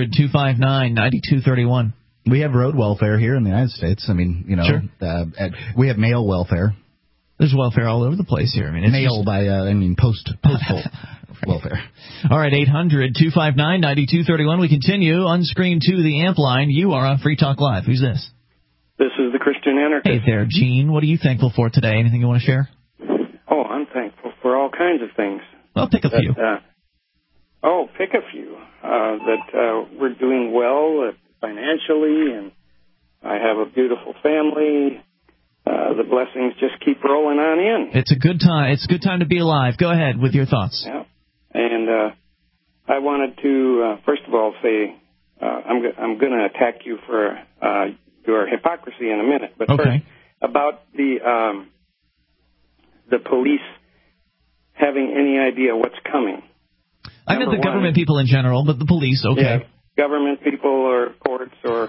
Speaker 1: 800-259-9231.
Speaker 3: We have road welfare here in the United States. I mean,
Speaker 1: sure.
Speaker 3: We have mail welfare.
Speaker 1: There's welfare all over the place here. I mean,
Speaker 3: postal welfare.
Speaker 1: All right, 800-259-9231. We continue. Unscreened to the amp line. You are on Free Talk Live. Who's this?
Speaker 21: This is the Christian Anarchist.
Speaker 1: Hey there, Gene. What are you thankful for today? Anything you want to share?
Speaker 21: Oh, I'm thankful for all kinds of things.
Speaker 1: Well, pick a few.
Speaker 21: Pick a few. That we're doing well financially, and I have a beautiful family. The blessings just keep rolling on in.
Speaker 1: It's a good time. It's a good time to be alive. Go ahead with your thoughts.
Speaker 21: Yeah. And I wanted to, first of all, say I'm going to attack you for your hypocrisy in a minute. But first, about the police having any idea what's coming.
Speaker 1: I meant the government people in general, but the police, okay.
Speaker 21: Yeah, government people or courts or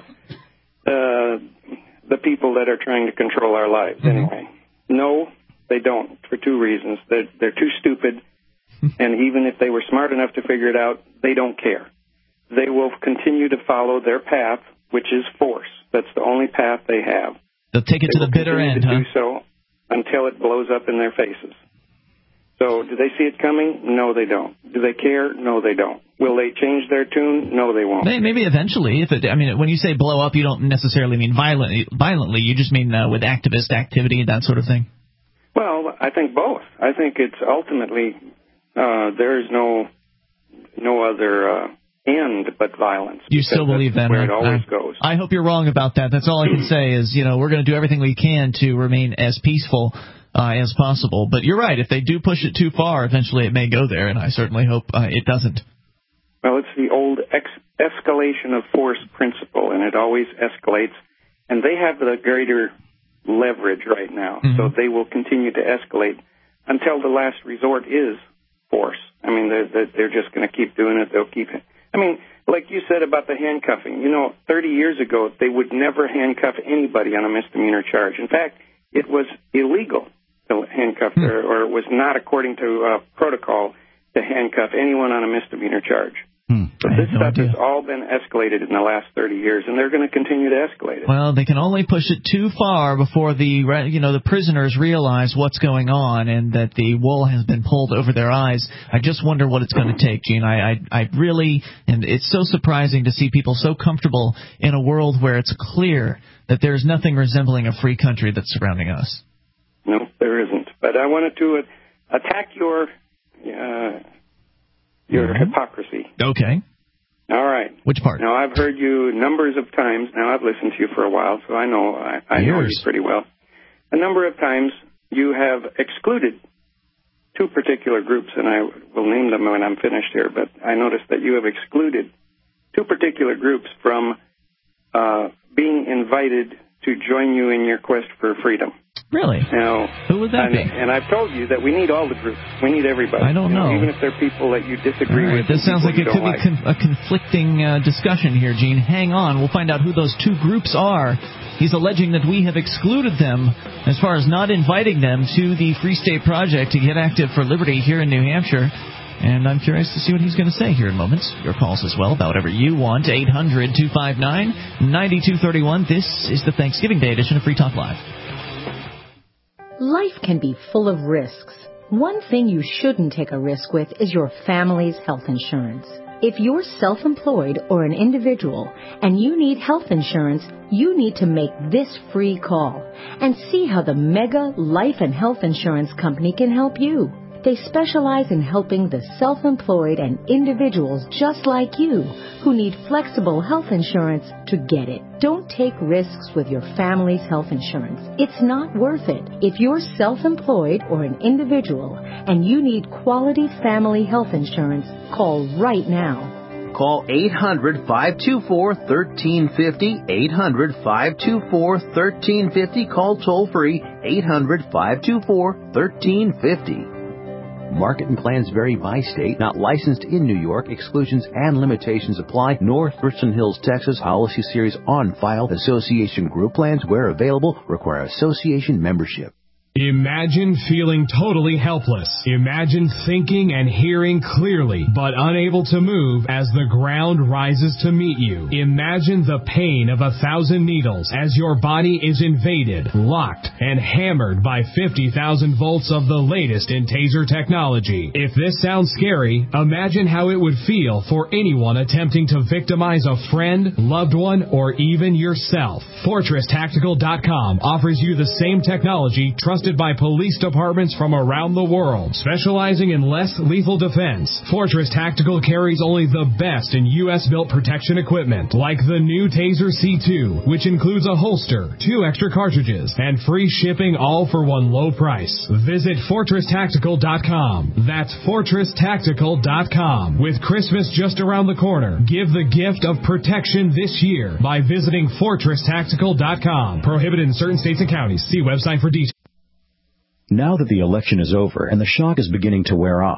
Speaker 21: the people that are trying to control our lives, anyway. No, they don't, for two reasons. They're too stupid, and even if they were smart enough to figure it out, they don't care. They will continue to follow their path, which is force. That's the only path they have.
Speaker 1: They'll take it to the bitter end,
Speaker 21: huh? Do so until it blows up in their faces. So, do they see it coming? No, they don't. Do they care? No, they don't. Will they change their tune? No, they won't.
Speaker 1: Maybe eventually. When you say blow up, you don't necessarily mean violently. You just mean with activist activity and that sort of thing.
Speaker 21: Well, I think both. I think it's ultimately there is no other end but violence.
Speaker 1: You still believe that?
Speaker 21: Where it always goes.
Speaker 1: I hope you're wrong about that. That's all I can say is, we're going to do everything we can to remain as peaceful as possible. But you're right. If they do push it too far, eventually it may go there, and I certainly hope it doesn't.
Speaker 21: Well, it's the old escalation of force principle, and it always escalates. And they have the greater leverage right now, so they will continue to escalate until the last resort is force. I mean, they're just going to keep doing it. They'll keep it. I mean, like you said about the handcuffing, 30 years ago, they would never handcuff anybody on a misdemeanor charge. In fact, it was illegal to handcuff or it was not according to protocol to handcuff anyone on a misdemeanor charge. So this stuff has all been escalated in the last 30 years, and they're going to continue to escalate it.
Speaker 1: Well, they can only push it too far before the prisoners realize what's going on and that the wool has been pulled over their eyes. I just wonder what it's going to take, Gene. I really, and it's so surprising to see people so comfortable in a world where it's clear that there's nothing resembling a free country that's surrounding us.
Speaker 21: No, there isn't. But I wanted to attack your hypocrisy.
Speaker 1: Okay.
Speaker 21: All right.
Speaker 1: Which part?
Speaker 21: Now, I've heard you numbers of times. Now, I've listened to you for a while, so I know you pretty well. A number of times you have excluded two particular groups, and I will name them when I'm finished here, but I noticed that you have excluded two particular groups from being invited to join you in your quest for freedom.
Speaker 1: Really?
Speaker 21: Now,
Speaker 1: who would that be?
Speaker 21: And I've told you that we need all the groups. We need everybody.
Speaker 1: I don't know.
Speaker 21: Even if they're people that you disagree with.
Speaker 1: This sounds like it could be a conflicting discussion here, Gene. Hang on. We'll find out who those two groups are. He's alleging that we have excluded them as far as not inviting them to the Free State Project to get active for liberty here in New Hampshire. And I'm curious to see what he's going to say here in moments. Your calls as well about whatever you want. 800-259-9231. This is the Thanksgiving Day edition of Free Talk Live.
Speaker 6: Life can be full of risks. One thing you shouldn't take a risk with is your family's health insurance. If you're self-employed or an individual and you need health insurance, you need to make this free call and see how the Mega Life and Health Insurance Company can help you. They specialize in helping the self-employed and individuals just like you who need flexible health insurance to get it. Don't take risks with your family's health insurance. It's not worth it. If you're self-employed or an individual and you need quality family health insurance, call right now.
Speaker 7: Call 800-524-1350, 800-524-1350. Call toll-free, 800-524-1350. Market and plans vary by state. Not licensed in New York. Exclusions and limitations apply. North Richland Hills, Texas. Policy series on file. Association group plans, where available, require association membership.
Speaker 4: Imagine feeling totally helpless. Imagine thinking and hearing clearly, but unable to move as the ground rises to meet you. Imagine the pain of 1,000 needles as your body is invaded, locked, and hammered by 50,000 volts of the latest in taser technology. If this sounds scary, imagine how it would feel for anyone attempting to victimize a friend, loved one, or even yourself. FortressTactical.com offers you the same technology trusted by police departments from around the world. Specializing in less lethal defense, Fortress Tactical carries only the best in U.S.-built protection equipment, like the new Taser C2, which includes a holster, 2 extra cartridges, and free shipping, all for one low price. Visit FortressTactical.com. That's FortressTactical.com. With Christmas just around the corner, give the gift of protection this year by visiting FortressTactical.com. Prohibited in certain states and counties. See website for details.
Speaker 22: Now that the election is over and the shock is beginning to wear off,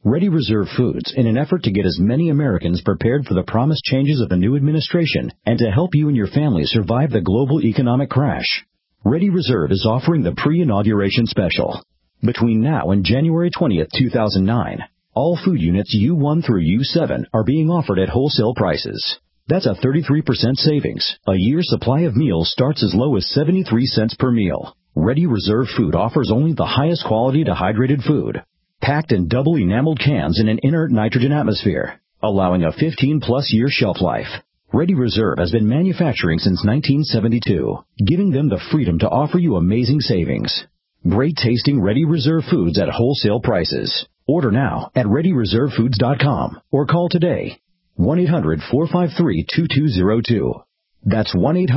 Speaker 5: Ready Reserve Foods, in an effort to get as many Americans prepared for the promised changes of the new administration and to help you and your family survive the global economic crash. Ready Reserve is offering the pre-inauguration special. Between now and January 20th, 2009, all food units U1 through U7 are being offered at wholesale prices. That's a 33% savings. A year's supply of meals starts as low as 73 cents per meal. Ready Reserve Food offers only the highest quality dehydrated food, packed in double enameled cans in an inert nitrogen atmosphere, allowing a 15-plus year shelf life. Ready Reserve has been manufacturing since 1972, giving them the freedom to offer you amazing savings. Great tasting Ready Reserve Foods at wholesale prices. Order now at ReadyReserveFoods.com or call today. 1-800-453-2202. That's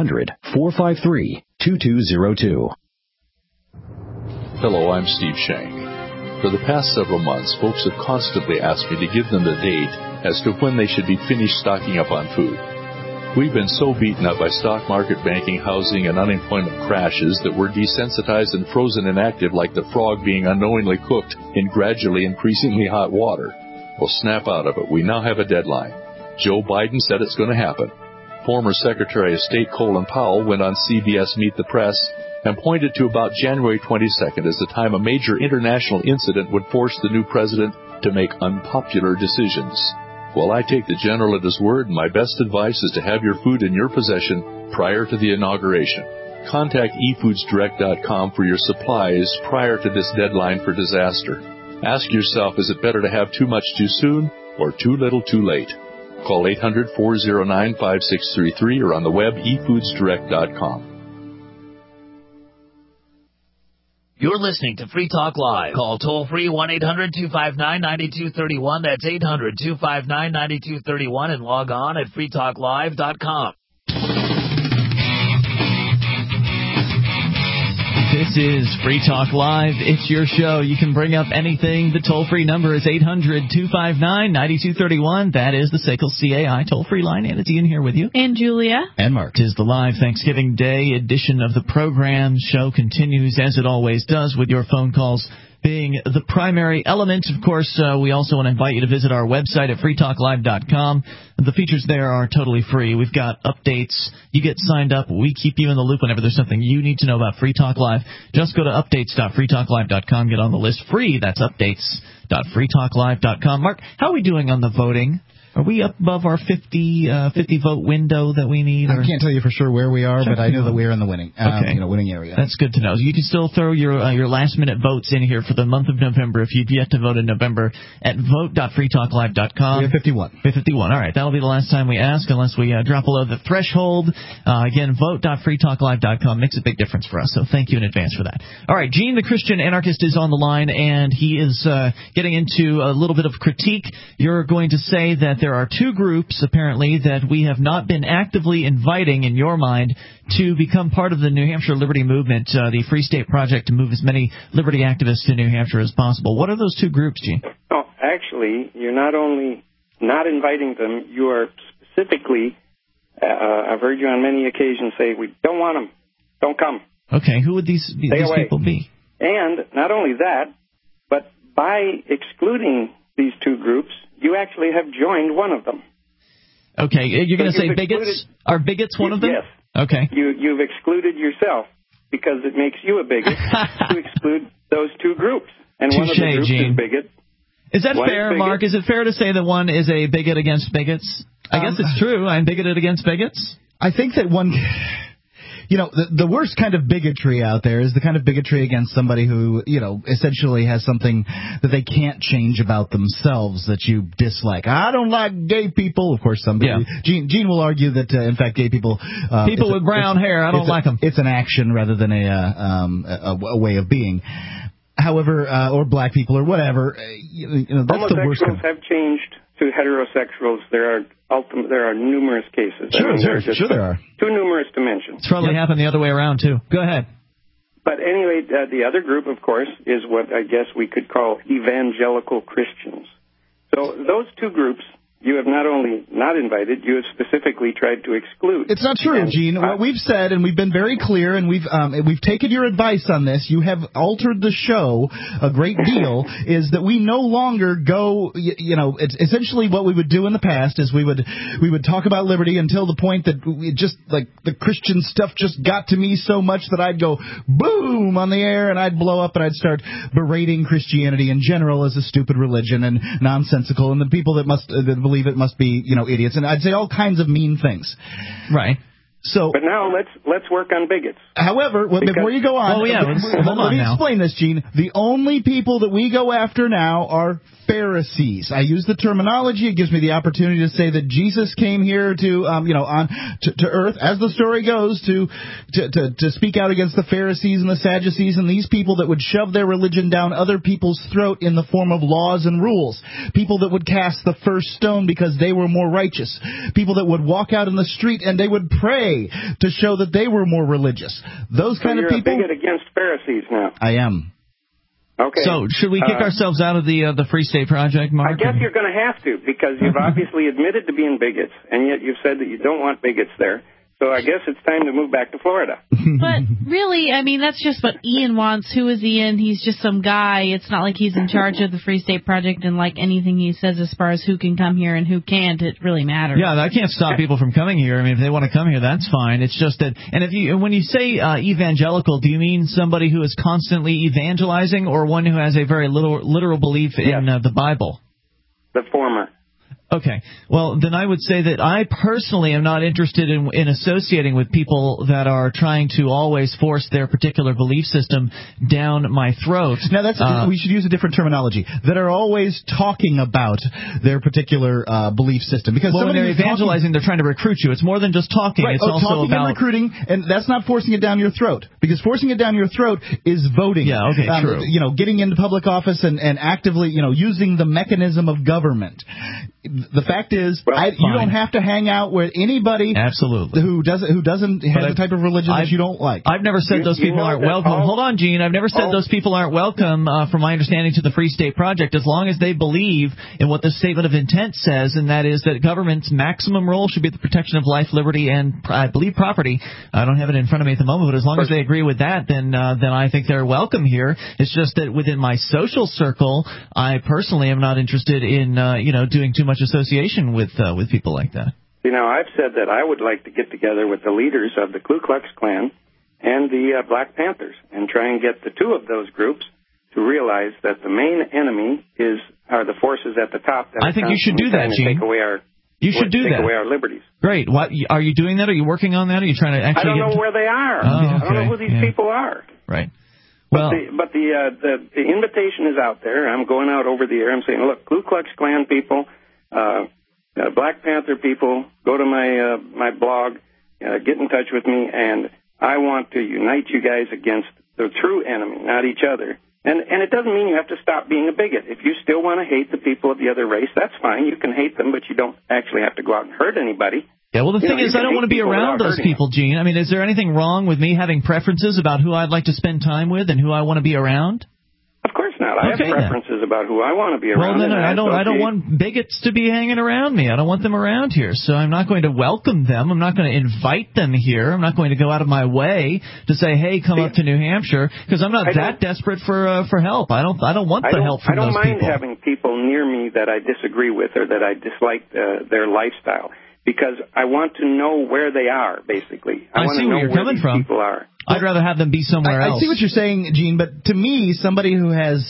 Speaker 5: 1-800-453-2202.
Speaker 22: Hello, I'm Steve Shank. For the past several months, folks have constantly asked me to give them the date as to when they should be finished stocking up on food. We've been so beaten up by stock market, banking, housing, and unemployment crashes that we're desensitized and frozen inactive like the frog being unknowingly cooked in gradually increasingly hot water. Well, snap out of it. We now have a deadline. Joe Biden said it's going to happen. Former Secretary of State Colin Powell went on CBS Meet the Press and pointed to about January 22nd as the time a major international incident would force the new president to make unpopular decisions. Well, I take the general at his word, and my best advice is to have your food in your possession prior to the inauguration. Contact eFoodsDirect.com for your supplies prior to this deadline for disaster. Ask yourself, is it better to have too much too soon or too little too late? Call 800-409-5633 or on the web eFoodsDirect.com.
Speaker 11: You're listening to Free Talk Live. Call toll-free 1-800-259-9231. That's 800-259-9231 and log on at freetalklive.com.
Speaker 1: This is Free Talk Live. It's your show. You can bring up anything. The toll-free number is 800-259-9231. That is the SACL CAI toll-free line. And it's Ian here with you.
Speaker 2: And Julia.
Speaker 1: And Mark. It is the live Thanksgiving Day edition of the program. Show continues as it always does with your phone calls being the primary element. Of course, we also want to invite you to visit our website at freetalklive.com. The features there are totally free. We've got updates. You get signed up. We keep you in the loop whenever there's something you need to know about Free Talk Live. Just go to updates.freetalklive.com. Get on the list free. That's updates.freetalklive.com. Mark, how are we doing on the voting? Are we up above our 50 vote window that we need?
Speaker 3: I can't tell you for sure where we are, but I know that we're in the winning area.
Speaker 1: That's good to know. You can still throw your last-minute votes in here for the month of November if you've yet to vote in November at vote.freetalklive.com.
Speaker 3: We have 51.
Speaker 1: 51. All right. That'll be the last time we ask unless we drop below the threshold. Again, vote.freetalklive.com makes a big difference for us, so thank you in advance for that. All right. Gene, the Christian anarchist, is on the line, and he is getting into a little bit of critique. You're going to say that there are two groups, apparently, that we have not been actively inviting, in your mind, to become part of the New Hampshire Liberty Movement, the Free State Project, to move as many liberty activists to New Hampshire as possible. What are those two groups, Gene?
Speaker 21: Oh, actually, you're not only not inviting them, you are specifically, I've heard you on many occasions say, we don't want them, don't come.
Speaker 1: Okay, who would these people be?
Speaker 21: And not only that, but by excluding these two groups, you actually have joined one of them.
Speaker 1: Okay, you're going to say bigots? Are bigots one of them?
Speaker 21: Yes.
Speaker 1: Okay.
Speaker 21: You've excluded yourself because it makes you a bigot to exclude those two groups. And
Speaker 1: Touché,
Speaker 21: one of the groups
Speaker 1: Gene.
Speaker 21: is bigot.
Speaker 1: Is that fair, Mark? Is it fair to say that one is a bigot against bigots? I guess it's true. I'm bigoted against bigots.
Speaker 3: I think that one... the worst kind of bigotry out there is the kind of bigotry against somebody who, essentially has something that they can't change about themselves that you dislike. I don't like gay people. Of course, somebody. Yeah. Gene will argue that, in fact, gay people.
Speaker 1: People with brown hair, I don't like them.
Speaker 3: It's an action rather than a way of being. However, or black people or whatever. That's the worst.
Speaker 21: Homosexuals have changed to heterosexuals. There are numerous cases.
Speaker 3: Sure there are.
Speaker 21: Too numerous to mention.
Speaker 1: It's probably happened the other way around, too. Go ahead.
Speaker 21: But anyway, the other group, of course, is what I guess we could call evangelical Christians. So those two groups you have not only not invited, you have specifically tried to exclude.
Speaker 3: It's not true, Gene. What we've said, and we've been very clear, and we've taken your advice on this. You have altered the show a great deal. Is that we no longer go? It's essentially what we would do in the past is we would talk about liberty until the point that it just like the Christian stuff just got to me so much that I'd go boom on the air and I'd blow up and I'd start berating Christianity in general as a stupid religion and nonsensical, and the people that believe it must be, idiots, and I'd say all kinds of mean things.
Speaker 1: Right.
Speaker 21: So, but now let's work on bigots.
Speaker 3: However, before you go on, let me explain this, Gene. The only people that we go after now are Pharisees. I use the terminology. It gives me the opportunity to say that Jesus came here to earth, as the story goes, to speak out against the Pharisees and the Sadducees and these people that would shove their religion down other people's throat in the form of laws and rules. People that would cast the first stone because they were more righteous. People that would walk out in the street and they would pray to show that they were more religious. Those kind of people.
Speaker 21: You're a bigot against Pharisees now.
Speaker 3: I am.
Speaker 21: Okay.
Speaker 1: So should we kick ourselves out of the Free State Project, Mark?
Speaker 21: I guess you're going to have to, because you've obviously admitted to being bigots, and yet you've said that you don't want bigots there. So I guess it's time to move back to Florida.
Speaker 2: But really, I mean, that's just what Ian wants. Who is Ian? He's just some guy. It's not like he's in charge of the Free State Project, and like anything he says as far as who can come here and who can't, it really matters.
Speaker 1: Yeah, I can't stop people from coming here. I mean, if they want to come here, that's fine. It's just that, and when you say evangelical, do you mean somebody who is constantly evangelizing, or one who has a very literal belief in the Bible?
Speaker 21: The former.
Speaker 1: Okay. Well, then I would say that I personally am not interested in associating with people that are trying to always force their particular belief system down my throat.
Speaker 3: Now, we should use a different terminology. That are always talking about their particular belief system. Because
Speaker 1: when they're evangelizing, they're trying to recruit you. It's more than just talking.
Speaker 3: Right.
Speaker 1: It's also
Speaker 3: talking
Speaker 1: about
Speaker 3: and recruiting, and that's not forcing it down your throat. Because forcing it down your throat is voting.
Speaker 1: Yeah, okay, true.
Speaker 3: Getting into public office and actively, using the mechanism of government. The fact is, you don't have to hang out with anybody who doesn't have the type of religion that you don't like.
Speaker 1: I've never said those people aren't welcome. Hold on, Gene. I've never said those people aren't welcome, from my understanding, to the Free State Project, as long as they believe in what the Statement of Intent says, and that is that government's maximum role should be the protection of life, liberty, and I believe property. I don't have it in front of me at the moment, but as long as they agree with that, then I think they're welcome here. It's just that within my social circle, I personally am not interested in doing too much association with people like that.
Speaker 21: I've said that I would like to get together with the leaders of the Ku Klux Klan and the Black Panthers and try and get the two of those groups to realize that the main enemy are the forces at the top. That
Speaker 1: I think you should do that, Gene.
Speaker 21: Take away our liberties.
Speaker 1: Great. What are you doing that? Are you working on that? Are you trying to actually?
Speaker 21: I don't know where they are. I don't know who these people are.
Speaker 1: Right.
Speaker 21: Well, but the invitation is out there. I'm going out over the air. I'm saying, look, Ku Klux Klan people. Black Panther people, go to my blog, get in touch with me, and I want to unite you guys against the true enemy, not each other. And it doesn't mean you have to stop being a bigot. If you still want to hate the people of the other race, that's fine. You can hate them, but you don't actually have to go out and hurt anybody.
Speaker 1: Yeah, well, the thing is, I don't want to be around those people, Gene. I mean, is there anything wrong with me having preferences about who I'd like to spend time with and who I want to be around?
Speaker 21: Of course not. I have preferences about who I want to be around.
Speaker 1: Well, then I don't want bigots to be hanging around me. I don't want them around here. So I'm not going to welcome them. I'm not going to invite them here. I'm not going to go out of my way to say, hey, come up to New Hampshire, because I'm not that desperate for help. I don't want the help from those people.
Speaker 21: I don't mind having people near me that I disagree with or that I dislike their lifestyle, because I want to know where they are, basically. I want to know where these people are.
Speaker 1: I'd rather have them be somewhere else.
Speaker 3: I see what you're saying, Gene, but to me, somebody who has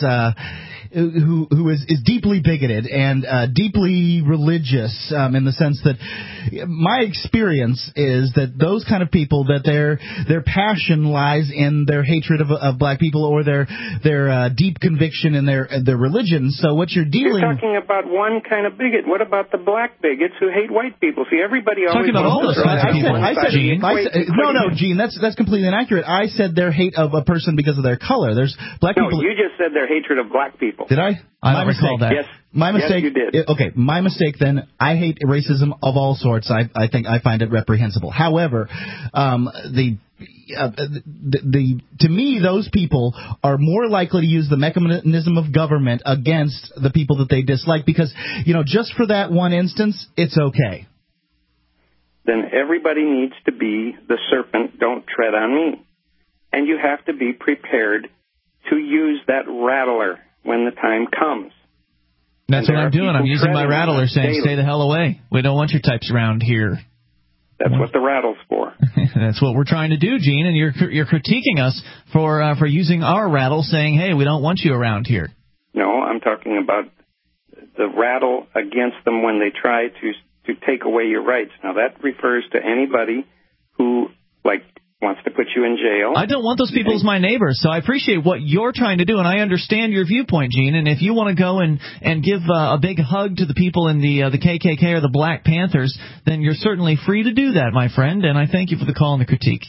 Speaker 3: who is deeply bigoted and deeply religious, in the sense that my experience is that those kind of people, that their passion lies in their hatred of black people or their deep conviction in their religion. So what you're
Speaker 21: talking about one kind of bigot. What about the black bigots who hate white people? See, everybody always
Speaker 1: talking about all those kinds of people.
Speaker 3: No, Gene, that's completely inaccurate. I said their hate of a person because of their color. There's black people.
Speaker 21: No, you just said their hatred of black people.
Speaker 3: Did I?
Speaker 1: I don't recall that.
Speaker 21: Yes.
Speaker 3: My mistake.
Speaker 21: Yes, you did.
Speaker 3: Okay, my mistake then. I hate racism of all sorts. I think I find it reprehensible. However, the to me, those people are more likely to use the mechanism of government against the people that they dislike because, just for that one instance, it's okay.
Speaker 21: Then everybody needs to be the serpent, don't tread on me. And you have to be prepared to use that rattler when the time comes.
Speaker 1: That's what I'm doing. I'm using my rattler saying, stay the hell away. We don't want your types around here.
Speaker 21: That's what the rattle's for.
Speaker 1: That's what we're trying to do, Gene, and you're critiquing us for using our rattle, saying, hey, we don't want you around here.
Speaker 21: No, I'm talking about the rattle against them when they try to take away your rights. Now, that refers to anybody who, wants to put you in jail.
Speaker 1: I don't want those people as my neighbors, so I appreciate what you're trying to do, and I understand your viewpoint, Gene. And if you want to go and give a big hug to the people in the KKK or the Black Panthers, then you're certainly free to do that, my friend. And I thank you for the call and the critique.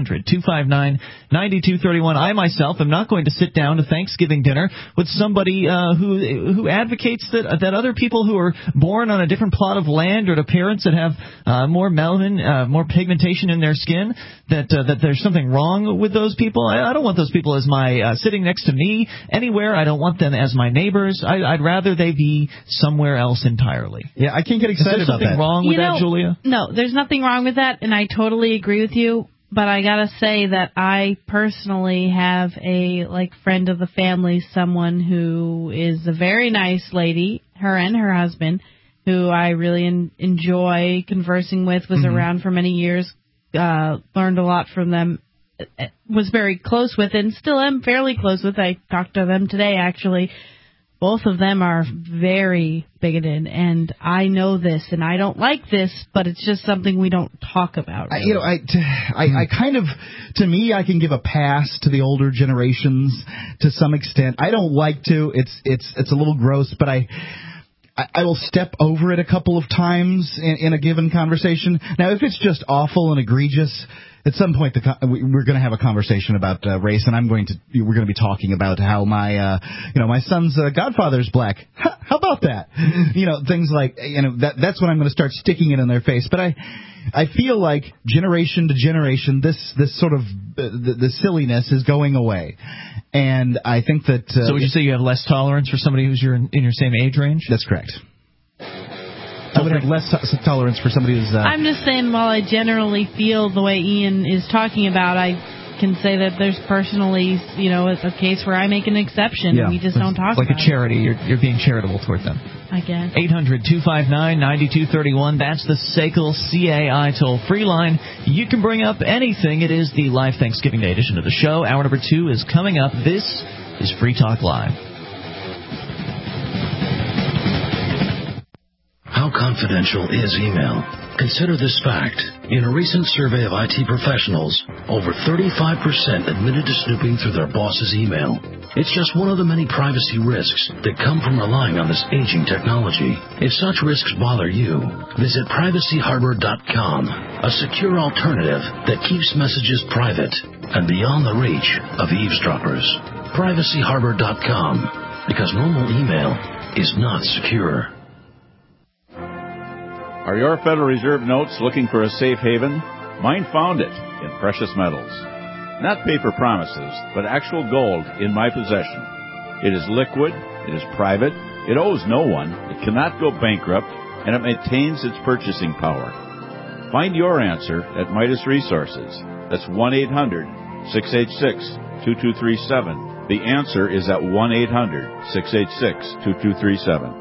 Speaker 1: 800-259-9231. I myself am not going to sit down to Thanksgiving dinner with somebody who advocates that other people who are born on a different plot of land or to parents that have more melanin, more pigmentation in their skin, that there's something wrong with those people. I don't want those people as my sitting next to me anywhere. I don't want them as my neighbors. I'd rather they be somewhere else entirely.
Speaker 3: Yeah, I can't get excited about that.
Speaker 1: Is there something wrong with that, Julia?
Speaker 2: No, there's nothing wrong with that, and I totally agree with you. But I gotta say that I personally have a friend of the family, someone who is a very nice lady, her and her husband, who I really enjoy conversing with, was around for many years. Learned a lot from them, was very close with, and still am fairly close with. I talked to them today, actually. Both of them are very bigoted, and I know this, and I don't like this, but it's just something we don't talk about. Really.
Speaker 3: I kind of, to me, I can give a pass to the older generations to some extent. I don't like to. It's a little gross, but I will step over it a couple of times in a given conversation. Now, if it's just awful and egregious, at some point we're going to have a conversation about race, and we're going to be talking about how my son's godfather's black. How about that? Things like that's when I'm going to start sticking it in their face. But I feel like generation to generation, this sort of the silliness is going away. And I think that...
Speaker 1: so would you say you have less tolerance for somebody who's in your same age range?
Speaker 3: That's correct. I would have less tolerance for somebody who's...
Speaker 2: I'm just saying, while I generally feel the way Ian is talking about, I can say that there's personally, a case where I make an exception. Yeah. We just don't talk about it.
Speaker 1: Like a charity. You're being charitable toward them.
Speaker 2: I guess.
Speaker 1: 800-259-9231. That's the SACL CAI toll-free line. You can bring up anything. It is the live Thanksgiving Day edition of the show. Hour number 2 is coming up. This is Free Talk Live.
Speaker 8: How confidential is email? Consider this fact. In a recent survey of IT professionals, over 35% admitted to snooping through their boss's email. It's just one of the many privacy risks that come from relying on this aging technology. If such risks bother you, visit privacyharbor.com, a secure alternative that keeps messages private and beyond the reach of eavesdroppers. Privacyharbor.com, because normal email is not secure.
Speaker 9: Are your Federal Reserve notes looking for a safe haven? Mine found it in precious metals. Not paper promises, but actual gold in my possession. It is liquid, it is private, it owes no one, it cannot go bankrupt, and it maintains its purchasing power. Find your answer at Midas Resources. That's 1-800-686-2237. The answer is at 1-800-686-2237.